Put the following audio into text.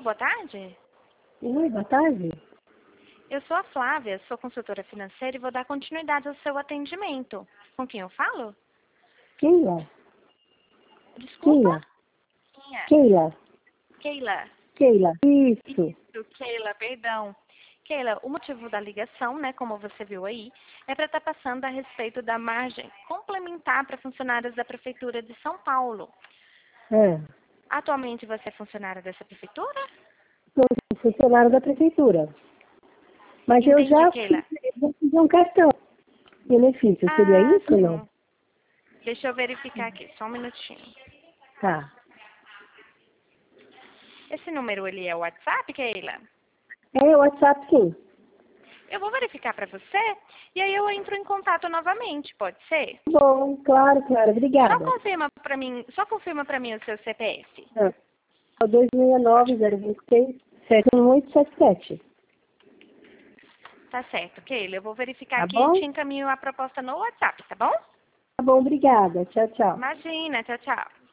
boa tarde. Oi, boa tarde. Eu sou a Flávia, sou consultora financeira e vou dar continuidade ao seu atendimento. Com quem eu falo? Keila. Desculpa? Keila. Keila. Keila. Isso. Isso, Keila, perdão. Keila, o motivo da ligação, né, como você viu aí, é para estar passando a respeito da margem complementar para funcionários da Prefeitura de São Paulo. É. Atualmente você é funcionária dessa prefeitura? Sou funcionário da prefeitura. Mas eu Entendi, já Keila. fiz um cartão. Benefício, seria isso ou não? Sim. Deixa eu verificar aqui, só um minutinho. Tá. Esse número, ele é o WhatsApp, Keila? É o WhatsApp, sim. Eu vou verificar para você e aí eu entro em contato novamente, pode ser? Bom, claro, obrigada. Só confirma para mim o seu CPF. É o 269-026-71877. Tá certo, Keila. Eu vou verificar Tá aqui e bom? te encaminho a proposta no WhatsApp, tá bom? Tá bom, obrigada. Tchau, tchau. Imagina, tchau, tchau.